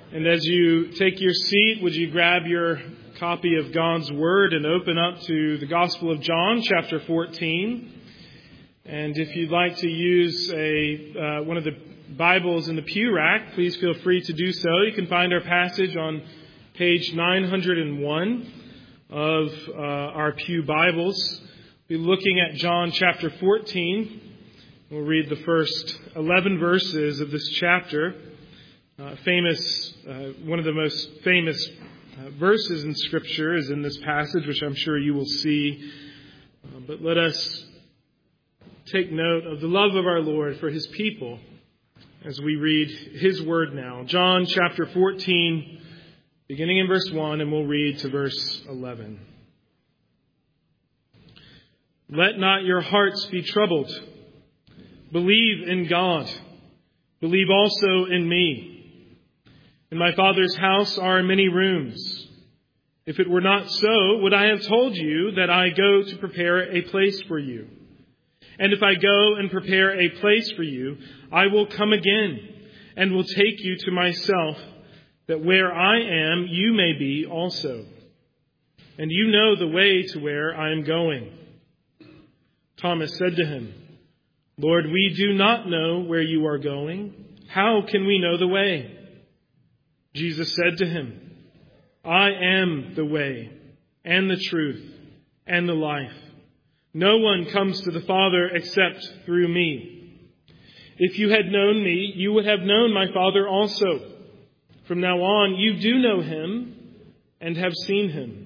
And as you take your seat, would you grab your copy of God's Word and open up to the Gospel of John, chapter 14. And if you'd like to use one of the Bibles in the pew rack, please feel free to do so. You can find our passage on page 901 of our pew Bibles. We'll be looking at John chapter 14. We'll read the first 11 verses of this chapter. One of the most famous verses in Scripture is in this passage, which I'm sure you will see. But let us take note of the love of our Lord for His people as we read His Word now. John chapter 14, beginning in verse 1, and we'll read to verse 11. Let not your hearts be troubled. Believe in God. Believe also in me. In my Father's house are many rooms. If it were not so, would I have told you that I go to prepare a place for you? And if I go and prepare a place for you, I will come again and will take you to myself, that where I am, you may be also. And you know the way to where I am going. Thomas said to him, Lord, we do not know where you are going. How can we know the way? Jesus said to him, I am the way and the truth and the life. No one comes to the Father except through me. If you had known me, you would have known my Father also. From now on, you do know him and have seen him.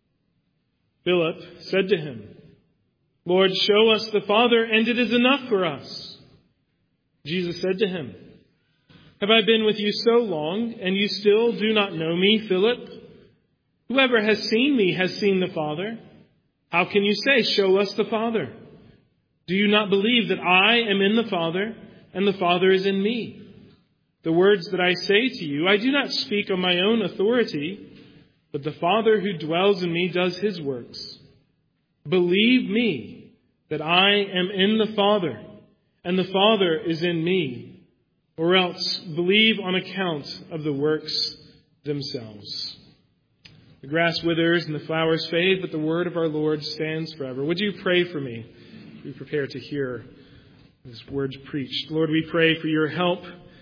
Philip said to him, Lord, show us the Father, and it is enough for us. Jesus said to him, have I been with you so long, and you still do not know me, Philip? Whoever has seen me has seen the Father. How can you say, show us the Father? Do you not believe that I am in the Father, and the Father is in me? The words that I say to you, I do not speak on my own authority, but the Father who dwells in me does his works. Believe me that I am in the Father, and the Father is in me. Or else believe on account of the works themselves. The grass withers and the flowers fade, but the word of our Lord stands forever. Would you pray for me as we prepare to hear this word preached? Lord, we pray for your help,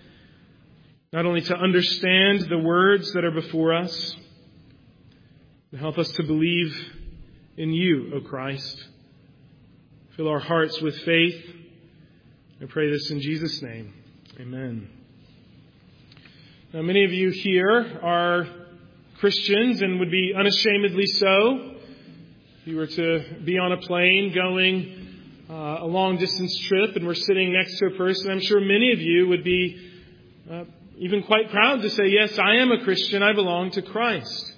not only to understand the words that are before us, but help us to believe in you, O Christ. Fill our hearts with faith. I pray this in Jesus' name. Amen. Now, many of you here are Christians and would be unashamedly so. If you were to be on a plane going a long distance trip and we're sitting next to a person, I'm sure many of you would be even quite proud to say, yes, I am a Christian. I belong to Christ.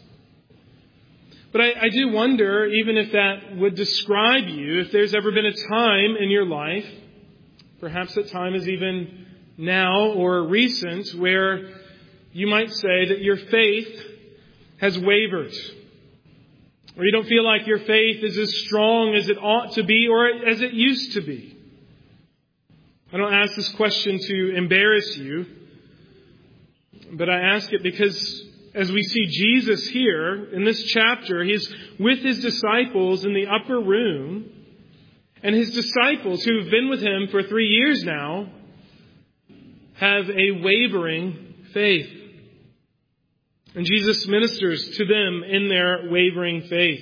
But I do wonder, even if that would describe you, if there's ever been a time in your life, perhaps that time is even now or recent, where you might say that your faith has wavered, or you don't feel like your faith is as strong as it ought to be or as it used to be. I don't ask this question to embarrass you, but I ask it because as we see Jesus here in this chapter, he's with his disciples in the upper room, and his disciples who have been with him for 3 years now have a wavering faith. And Jesus ministers to them in their wavering faith.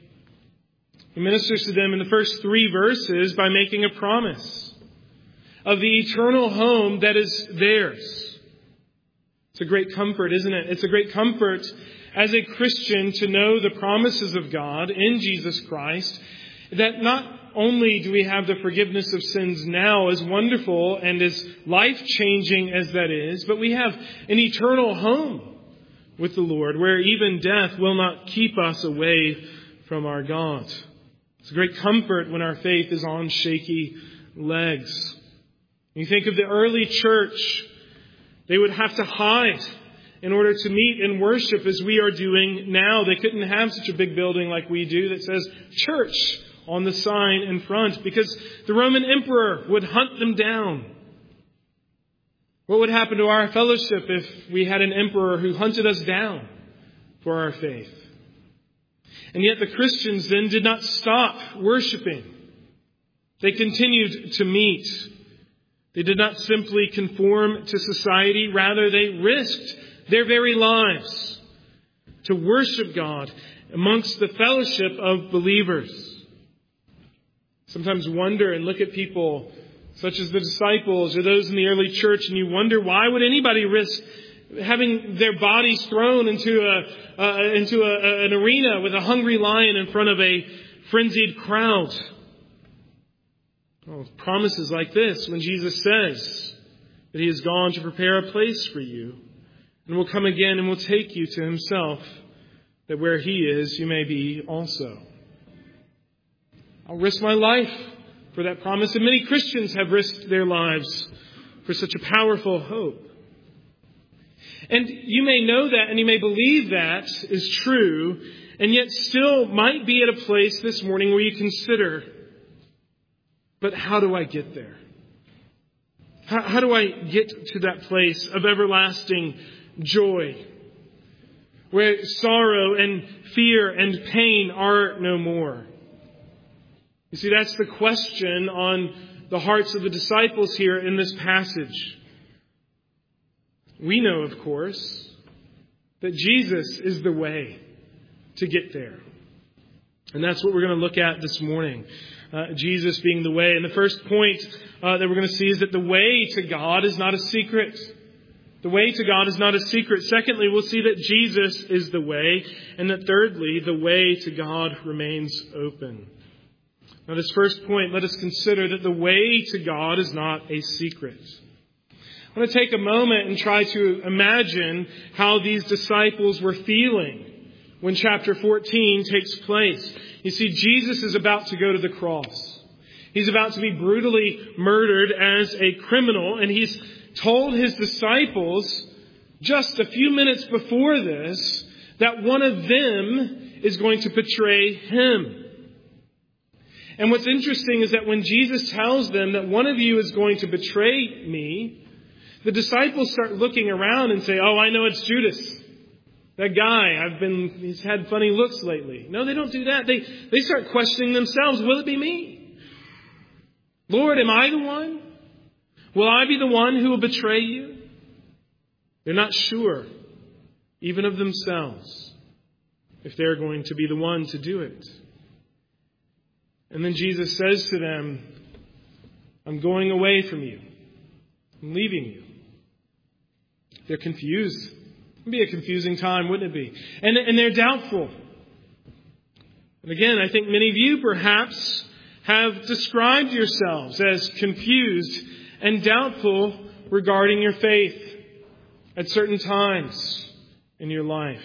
He ministers to them in the first 3 verses by making a promise of the eternal home that is theirs. It's a great comfort, isn't it? It's a great comfort as a Christian to know the promises of God in Jesus Christ, that not only do we have the forgiveness of sins now, as wonderful and as life-changing as that is, but we have an eternal home with the Lord, where even death will not keep us away from our God. It's a great comfort when our faith is on shaky legs. You think of the early church, they would have to hide in order to meet and worship as we are doing now. They couldn't have such a big building like we do that says church on the sign in front, because the Roman emperor would hunt them down. What would happen to our fellowship if we had an emperor who hunted us down for our faith? And yet the Christians then did not stop worshiping. They continued to meet. They did not simply conform to society. Rather, they risked their very lives to worship God amongst the fellowship of believers. Sometimes wonder and look at people such as the disciples or those in the early church, and you wonder, why would anybody risk having their bodies thrown into an arena with a hungry lion in front of a frenzied crowd? Well, promises like this, when Jesus says that He has gone to prepare a place for you and will come again and will take you to Himself, that where He is, you may be also. I'll risk my life for that promise, and many Christians have risked their lives for such a powerful hope. And you may know that and you may believe that is true, and yet still might be at a place this morning where you consider, but how do I get there? How do I get to that place of everlasting joy, where sorrow and fear and pain are no more? You see, that's the question on the hearts of the disciples here in this passage. We know, of course, that Jesus is the way to get there. And that's what we're going to look at this morning. Jesus being the way. And the first point that we're going to see is that the way to God is not a secret. The way to God is not a secret. Secondly, we'll see that Jesus is the way. And that thirdly, the way to God remains open. Now, this first point, let us consider that the way to God is not a secret. I want to take a moment and try to imagine how these disciples were feeling when chapter 14 takes place. You see, Jesus is about to go to the cross. He's about to be brutally murdered as a criminal, and He's told His disciples just a few minutes before this that one of them is going to betray Him. And what's interesting is that when Jesus tells them that one of you is going to betray me, the disciples start looking around and say, oh, I know it's Judas. That guy, he's had funny looks lately. No, they don't do that. They start questioning themselves. Will it be me? Lord, am I the one? Will I be the one who will betray you? They're not sure, even of themselves, if they're going to be the one to do it. And then Jesus says to them, I'm going away from you. I'm leaving you. They're confused. It would be a confusing time, wouldn't it be? And they're doubtful. And again, I think many of you perhaps have described yourselves as confused and doubtful regarding your faith at certain times in your life.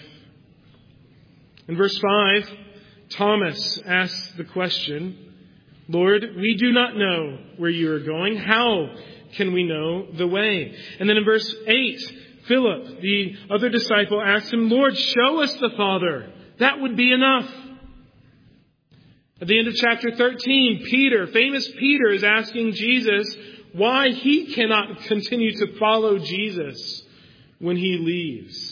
In verse 5, Thomas asks the question, Lord, we do not know where you are going. How can we know the way? And then in verse 8, Philip, the other disciple, asks him, Lord, show us the Father. That would be enough. At the end of chapter 13, famous Peter, is asking Jesus why he cannot continue to follow Jesus when He leaves.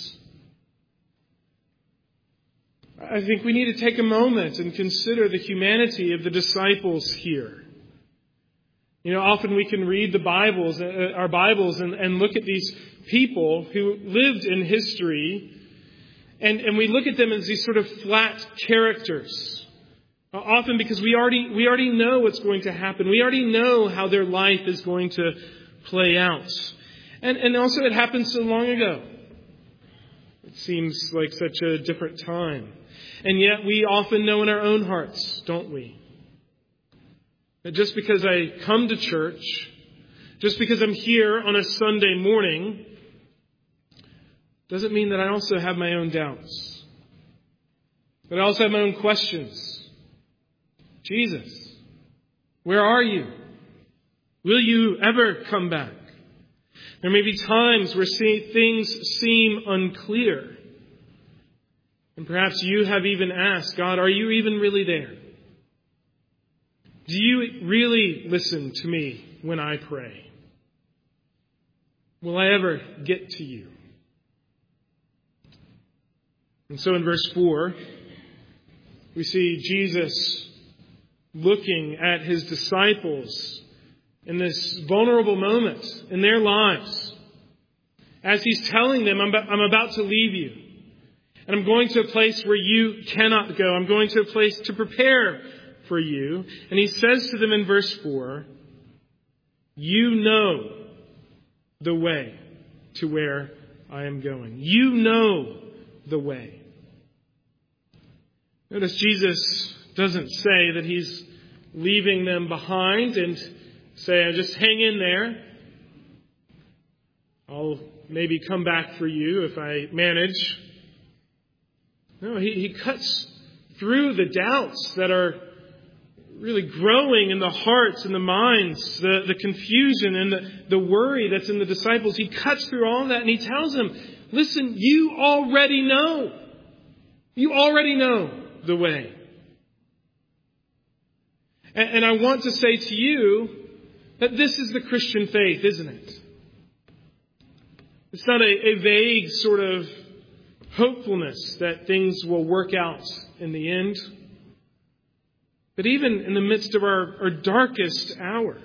I think we need to take a moment and consider the humanity of the disciples here. You know, often we can read our Bibles, and look at these people who lived in history, and we look at them as these sort of flat characters. Often because we already know what's going to happen. We already know how their life is going to play out. And also it happened so long ago. It seems like such a different time. And yet we often know in our own hearts, don't we? That just because I come to church, just because I'm here on a Sunday morning, doesn't mean that I also have my own doubts. That I also have my own questions. Jesus, where are you? Will you ever come back? There may be times where things seem unclear. And perhaps you have even asked, God, are you even really there? Do you really listen to me when I pray? will I ever get to you? And so in verse 4, we see Jesus looking at his disciples in this vulnerable moment in their lives as he's telling them, I'm about to leave you. And I'm going to a place where you cannot go. I'm going to a place to prepare for you. And he says to them in verse 4, you know the way to where I am going. You know the way. Notice Jesus doesn't say that he's leaving them behind and say, just hang in there. I'll maybe come back for you if I manage. No, he cuts through the doubts that are really growing in the hearts and the minds, the confusion and the worry that's in the disciples. He cuts through all that and he tells them, listen, you already know. You already know the way. And I want to say to you that this is the Christian faith, isn't it? It's not a vague sort of hopefulness that things will work out in the end. But even in the midst of our darkest hour,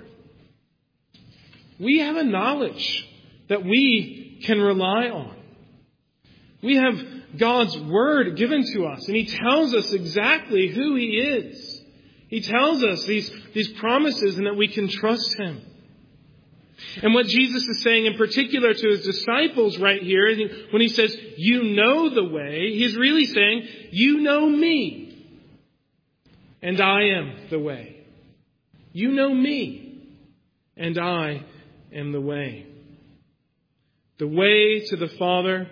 we have a knowledge that we can rely on. We have God's Word given to us, and He tells us exactly who He is. He tells us these promises and that we can trust Him. And what Jesus is saying in particular to His disciples right here, when He says, you know the way, He's really saying, you know me. And I am the way. You know me. And I am the way. The way to the Father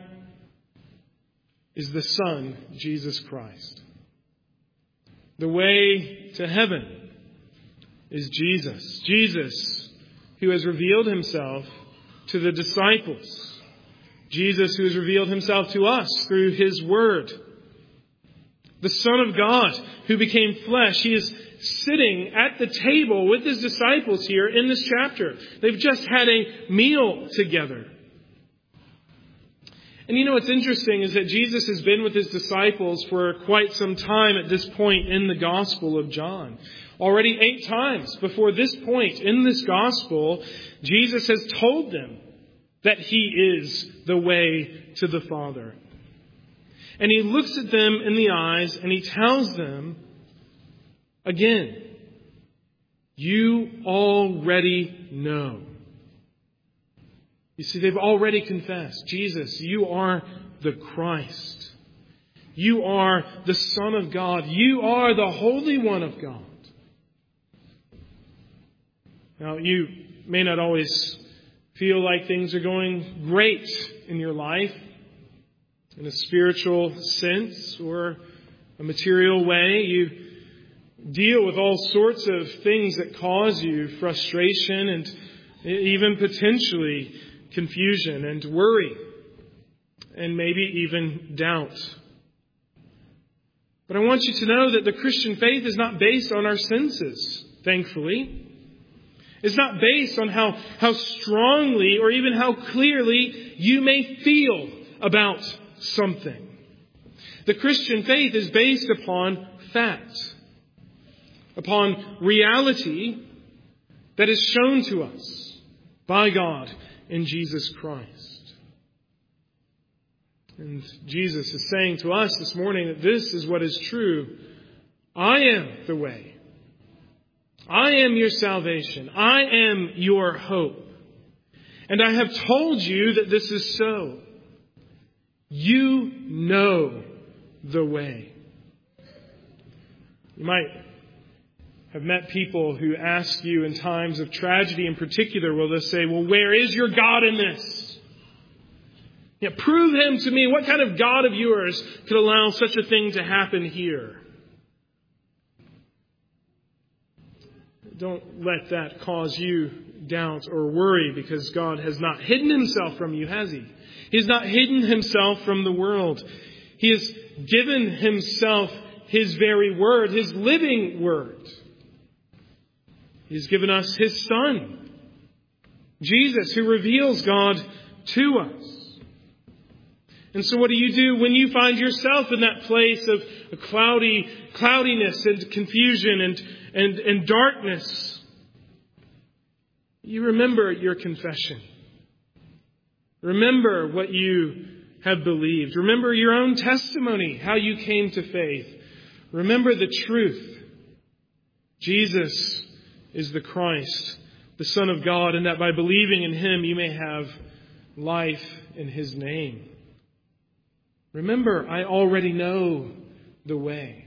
is the Son, Jesus Christ. The way to heaven is Jesus. Jesus, who has revealed Himself to the disciples. Jesus, who has revealed Himself to us through His Word. The Son of God, who became flesh. He is sitting at the table with His disciples here in this chapter. They've just had a meal together. And you know what's interesting is that Jesus has been with His disciples for quite some time at this point in the Gospel of John. Already 8 times before this point in this Gospel, Jesus has told them that He is the way to the Father. And He looks at them in the eyes and He tells them, again, you already know. You see, they've already confessed, Jesus, you are the Christ. You are the Son of God. You are the Holy One of God. Now, you may not always feel like things are going great in your life, in a spiritual sense or a material way. You deal with all sorts of things that cause you frustration and even potentially confusion and worry and maybe even doubt. But I want you to know that the Christian faith is not based on our senses, thankfully. It's not based on how strongly or even how clearly you may feel about something. The Christian faith is based upon fact, upon reality that is shown to us by God in Jesus Christ. And Jesus is saying to us this morning that this is what is true. I am the way. I am your salvation. I am your hope. And I have told you that this is so. You know the way. You might have met people who ask you in times of tragedy in particular, will they say, well, where is your God in this? Yeah, prove Him to me. What kind of God of yours could allow such a thing to happen here? Don't let that cause you doubt or worry, because God has not hidden Himself from you, has He? He has not hidden Himself from the world. He has given Himself His very word, His living word. He has given us His Son. Jesus, who reveals God to us. And so what do you do when you find yourself in that place of cloudiness and confusion and darkness? You remember your confession. Remember what you have believed. Remember your own testimony, how you came to faith. Remember the truth. Jesus is the Christ, the Son of God, and that by believing in Him you may have life in His name. Remember, I already know the way.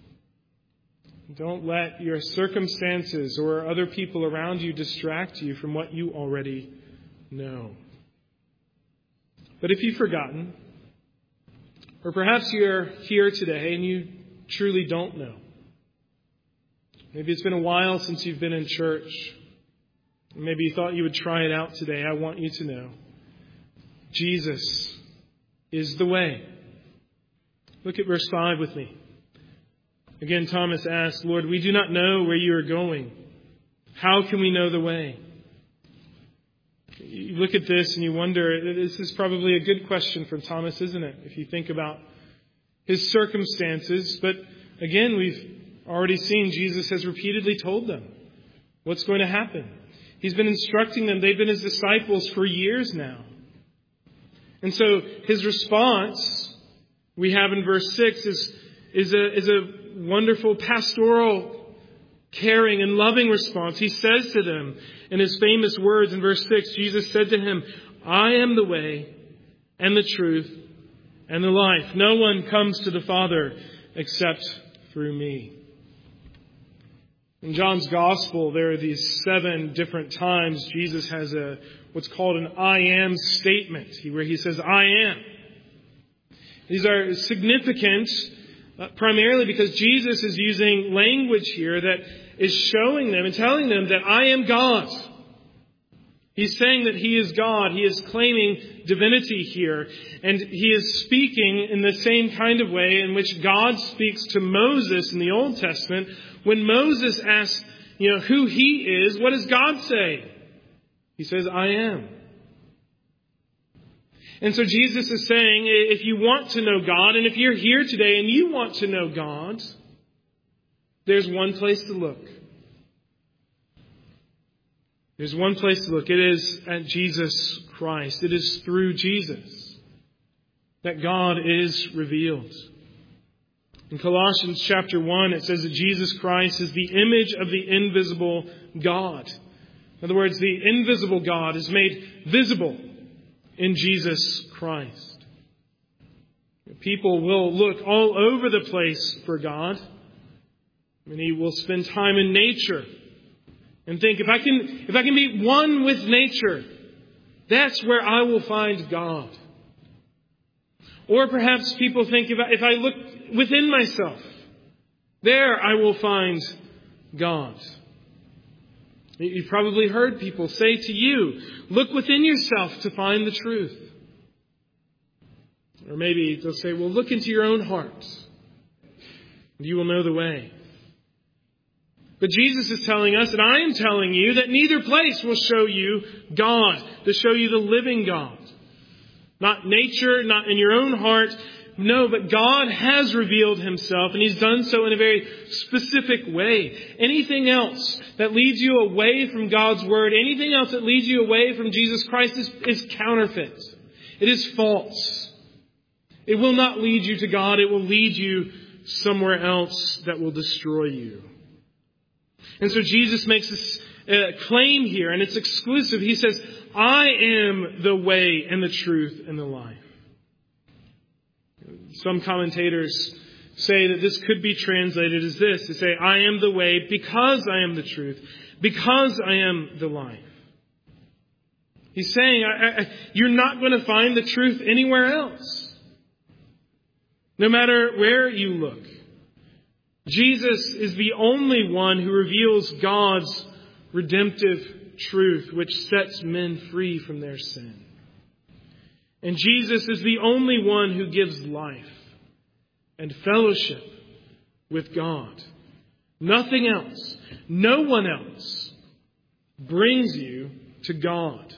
Don't let your circumstances or other people around you distract you from what you already know. But if you've forgotten, or perhaps you're here today and you truly don't know, maybe it's been a while since you've been in church, maybe you thought you would try it out today, I want you to know, Jesus is the way. Look at verse 5 with me. Again, Thomas asked, Lord, we do not know where you are going. How can we know the way? You look at this and you wonder, this is probably a good question from Thomas, isn't it? If you think about his circumstances. But again, we've already seen Jesus has repeatedly told them what's going to happen. He's been instructing them. They've been His disciples for years now. And so His response we have in verse 6 is a wonderful pastoral, caring and loving response. He says to them in His famous words in verse 6, Jesus said to him, I am the way and the truth and the life. No one comes to the Father except through me. In John's Gospel, there are these 7 different times Jesus has what's called an I am statement, where He says, I am. These are significant primarily because Jesus is using language here that is showing them and telling them that I am God. He's saying that He is God. He is claiming divinity here. And He is speaking in the same kind of way in which God speaks to Moses in the Old Testament. When Moses asks, who He is, what does God say? He says, I am. And so Jesus is saying, if you want to know God, and if you're here today and you want to know God, there's one place to look. There's one place to look. It is at Jesus Christ. It is through Jesus that God is revealed. In Colossians chapter 1, it says that Jesus Christ is the image of the invisible God. In other words, the invisible God is made visible in Jesus Christ. People will look all over the place for God. Many will spend time in nature and think, if I can be one with nature, that's where I will find God. Or perhaps people think, if I look within myself, there I will find God. You've probably heard people say to you, look within yourself to find the truth. Or maybe they'll say, well, look into your own heart, and you will know the way. But Jesus is telling us, and I am telling you, that neither place will show you God, to show you the living God. Not nature, not in your own heart. No, but God has revealed Himself, and He's done so in a very specific way. Anything else that leads you away from God's Word, anything else that leads you away from Jesus Christ is counterfeit. It is false. It will not lead you to God. It will lead you somewhere else that will destroy you. And so Jesus makes this claim here, and it's exclusive. He says, I am the way and the truth and the life. Some commentators say that this could be translated as this. They say, I am the way because I am the truth, because I am the life. He's saying, you're not going to find the truth anywhere else. No matter where you look. Jesus is the only one who reveals God's redemptive truth, which sets men free from their sin. And Jesus is the only one who gives life and fellowship with God. Nothing else, no one else brings you to God.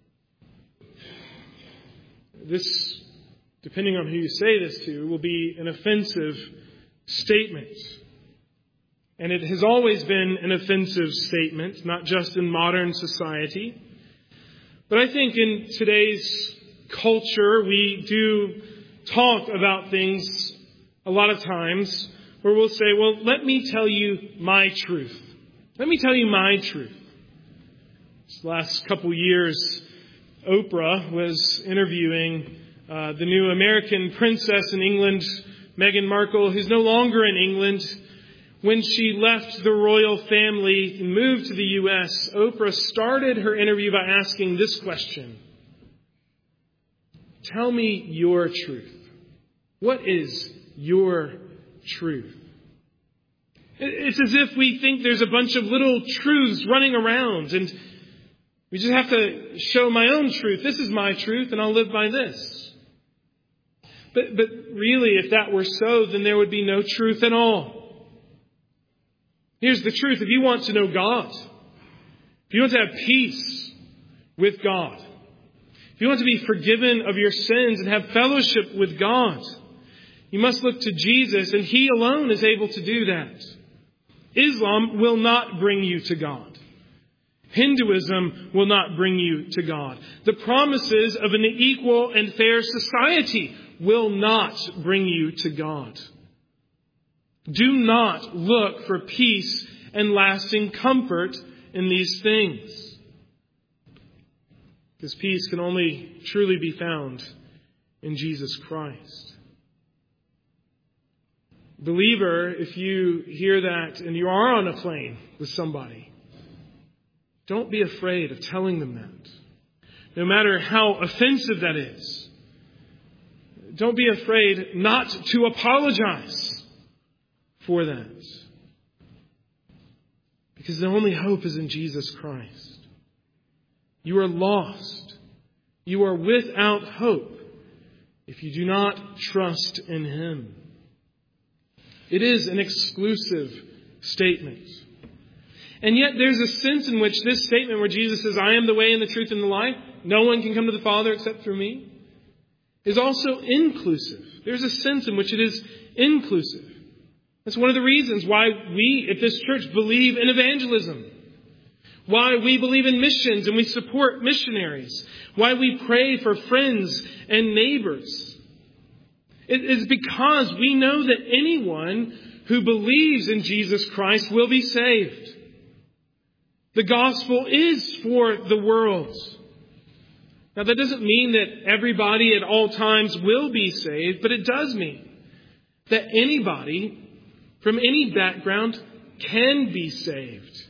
This, depending on who you say this to, will be an offensive statement. And it has always been an offensive statement, not just in modern society. But I think in today's culture, we do talk about things a lot of times where we'll say, well, let me tell you my truth. Let me tell you my truth. This last couple years, Oprah was interviewing the new American princess in England, Meghan Markle, who's no longer in England. When she left the royal family and moved to the U.S., Oprah started her interview by asking this question. Tell me your truth. What is your truth? It's as if we think there's a bunch of little truths running around and we just have to show my own truth. This is my truth and I'll live by this. But really, if that were so, then there would be no truth at all. Here's the truth. If you want to know God, if you want to have peace with God, if you want to be forgiven of your sins and have fellowship with God, you must look to Jesus, and He alone is able to do that. Islam will not bring you to God. Hinduism will not bring you to God. The promises of an equal and fair society will not bring you to God. Do not look for peace and lasting comfort in these things. Because peace can only truly be found in Jesus Christ. Believer, if you hear that and you are on a plane with somebody, don't be afraid of telling them that. No matter how offensive that is. Don't be afraid not to apologize for that. Because the only hope is in Jesus Christ. You are lost. You are without hope if you do not trust in Him. It is an exclusive statement. And yet there's a sense in which this statement where Jesus says, I am the way and the truth and the life, no one can come to the Father except through me, is also inclusive. There's a sense in which it is inclusive. That's one of the reasons why we at this church believe in evangelism. Why we believe in missions and we support missionaries. Why we pray for friends and neighbors. It is because we know that anyone who believes in Jesus Christ will be saved. The gospel is for the world. Now that doesn't mean that everybody at all times will be saved, but it does mean that anybody from any background can be saved.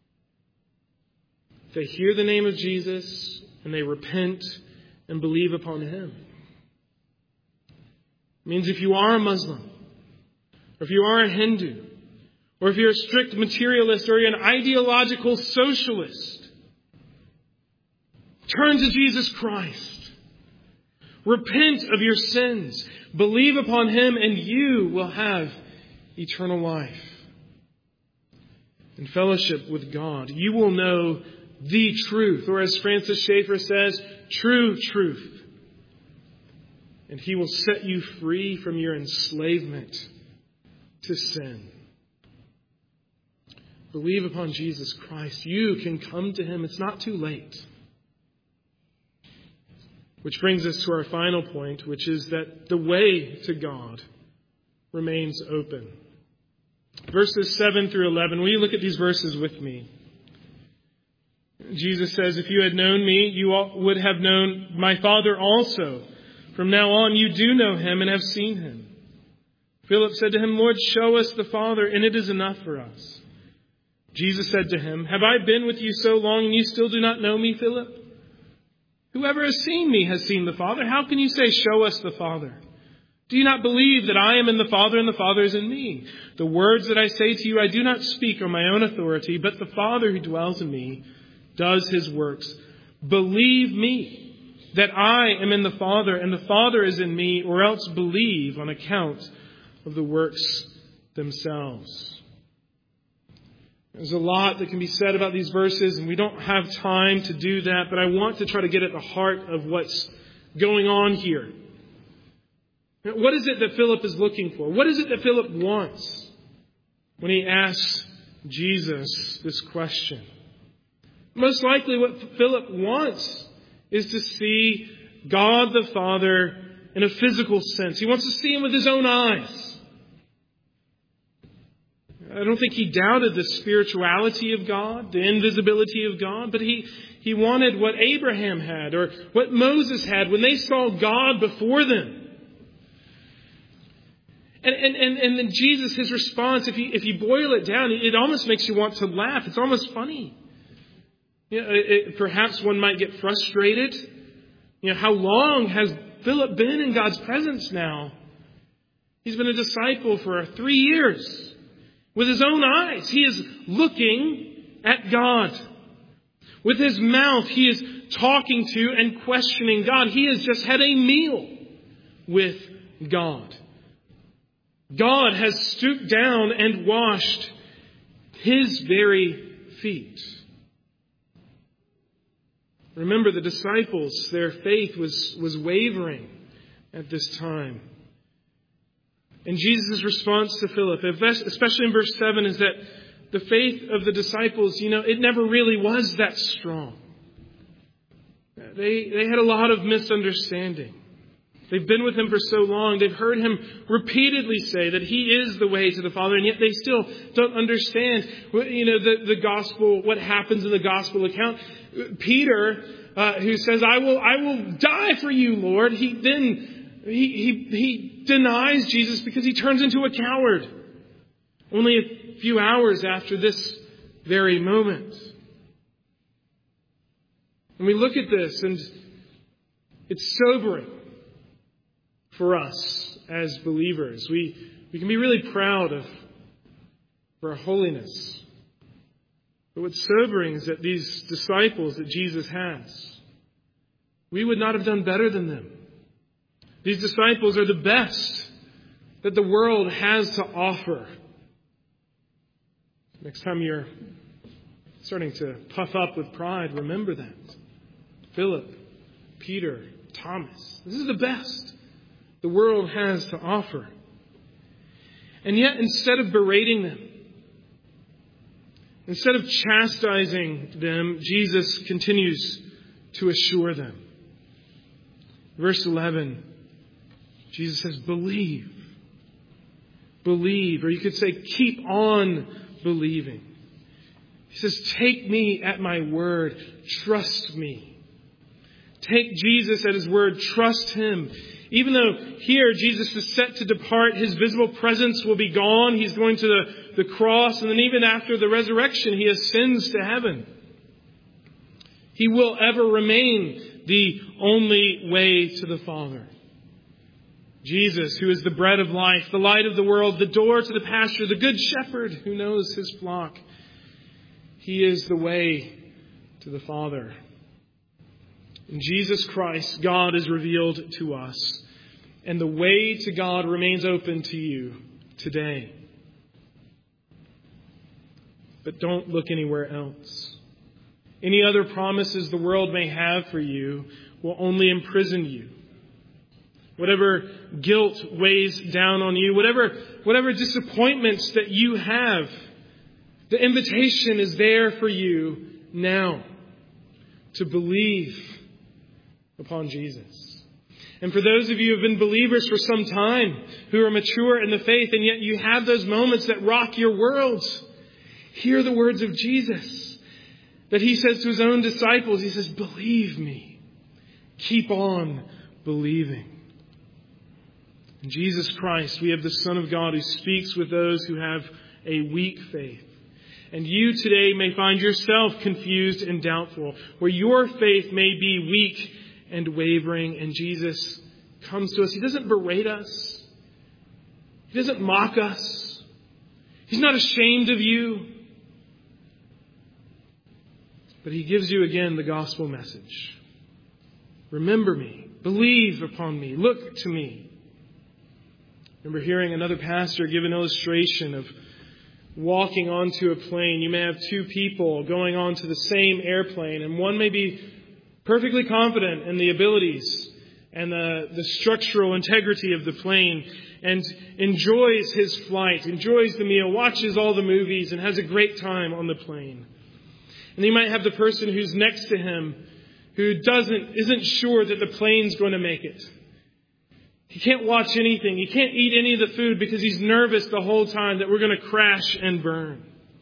They hear the name of Jesus and they repent and believe upon Him. It means if you are a Muslim, or if you are a Hindu, or if you're a strict materialist, or you're an ideological socialist, turn to Jesus Christ. Repent of your sins. Believe upon Him and you will have eternal life. In fellowship with God, you will know the truth, or as Francis Schaeffer says, true truth. And He will set you free from your enslavement to sin. Believe upon Jesus Christ. You can come to Him. It's not too late. Which brings us to our final point, which is that the way to God remains open. Verses 7 through 11. Will you look at these verses with me? Jesus says, if you had known me, you would have known my Father also. From now on, you do know Him and have seen Him. Philip said to Him, Lord, show us the Father, and it is enough for us. Jesus said to him, have I been with you so long, and you still do not know me, Philip? Whoever has seen me has seen the Father. How can you say, show us the Father? Do you not believe that I am in the Father and the Father is in me? The words that I say to you, I do not speak on my own authority, but the Father who dwells in me does His works. Believe me that I am in the Father and the Father is in me, or else believe on account of the works themselves. There's a lot that can be said about these verses, and we don't have time to do that, but I want to try to get at the heart of what's going on here. What is it that Philip is looking for? What is it that Philip wants when he asks Jesus this question? Most likely what Philip wants is to see God the Father in a physical sense. He wants to see Him with his own eyes. I don't think he doubted the spirituality of God, the invisibility of God, but he wanted what Abraham had or what Moses had when they saw God before them. And then Jesus, his response, if you boil it down, it almost makes you want to laugh. It's almost funny. Perhaps one might get frustrated. How long has Philip been in God's presence now? He's been a disciple for 3 years. With his own eyes, he is looking at God. With his mouth, he is talking to and questioning God. He has just had a meal with God. God has stooped down and washed his very feet. Remember, the disciples, their faith was wavering at this time. And Jesus' response to Philip, especially in verse 7, is that the faith of the disciples, it never really was that strong. They had a lot of misunderstanding. They've been with him for so long. They've heard him repeatedly say that he is the way to the Father, and yet they still don't understand, the gospel, what happens in the gospel account. Peter, who says, I will die for you, Lord. He denies Jesus because he turns into a coward. Only a few hours after this very moment. And we look at this, and it's sobering for us as believers. We can be really proud of our holiness. But what's sobering is that these disciples that Jesus has, we would not have done better than them. These disciples are the best that the world has to offer. Next time you're starting to puff up with pride, remember that. Philip, Peter, Thomas. This is the best the world has to offer. And yet, instead of berating them, instead of chastising them, Jesus continues to assure them. Verse 11, Jesus says, believe. Believe. Or you could say, keep on believing. He says, take me at my word. Trust me. Take Jesus at his word. Trust him. Even though here Jesus is set to depart, his visible presence will be gone. He's going to the cross. And then even after the resurrection, he ascends to heaven. He will ever remain the only way to the Father. Jesus, who is the bread of life, the light of the world, the door to the pasture, the good shepherd who knows his flock. He is the way to the Father. In Jesus Christ, God is revealed to us. And the way to God remains open to you today. But don't look anywhere else. Any other promises the world may have for you will only imprison you. Whatever guilt weighs down on you, whatever disappointments that you have, the invitation is there for you now to believe upon Jesus. And for those of you who have been believers for some time, who are mature in the faith, and yet you have those moments that rock your worlds, hear the words of Jesus that he says to his own disciples. He says, believe me. Keep on believing. In Jesus Christ, we have the Son of God who speaks with those who have a weak faith. And you today may find yourself confused and doubtful, where your faith may be weak and wavering, and Jesus comes to us. He doesn't berate us. He doesn't mock us. He's not ashamed of you. But he gives you again the gospel message. Remember me. Believe upon me. Look to me. I remember hearing another pastor give an illustration of walking onto a plane. You may have two people going onto the same airplane, and one may be perfectly confident in the abilities and the structural integrity of the plane and enjoys his flight, enjoys the meal, watches all the movies, and has a great time on the plane. And you might have the person who's next to him who isn't sure that the plane's going to make it. He can't watch anything. He can't eat any of the food because he's nervous the whole time that we're going to crash and burn.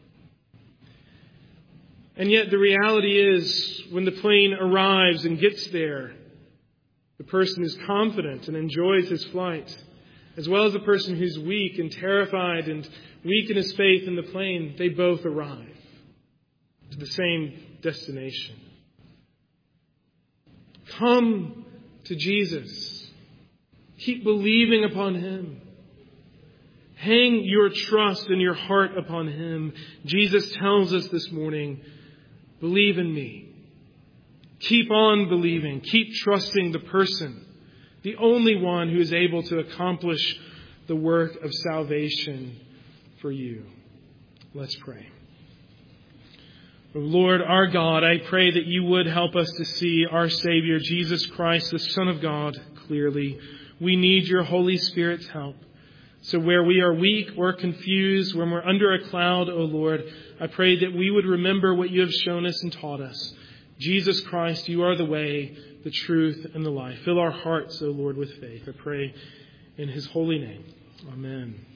And yet the reality is, when the plane arrives and gets there, the person is confident and enjoys his flight, as well as the person who's weak and terrified and weak in his faith in the plane. They both arrive to the same destination. Come to Jesus. Keep believing upon Him. Hang your trust and your heart upon Him. Jesus tells us this morning, believe in me. Keep on believing. Keep trusting the person, the only one who is able to accomplish the work of salvation for you. Let's pray. O Lord, our God, I pray that you would help us to see our Savior, Jesus Christ, the Son of God, clearly. We need your Holy Spirit's help. So where we are weak or confused, when we're under a cloud, O Lord, I pray that we would remember what you have shown us and taught us. Jesus Christ, you are the way, the truth, and the life. Fill our hearts, O Lord, with faith. I pray in his holy name. Amen.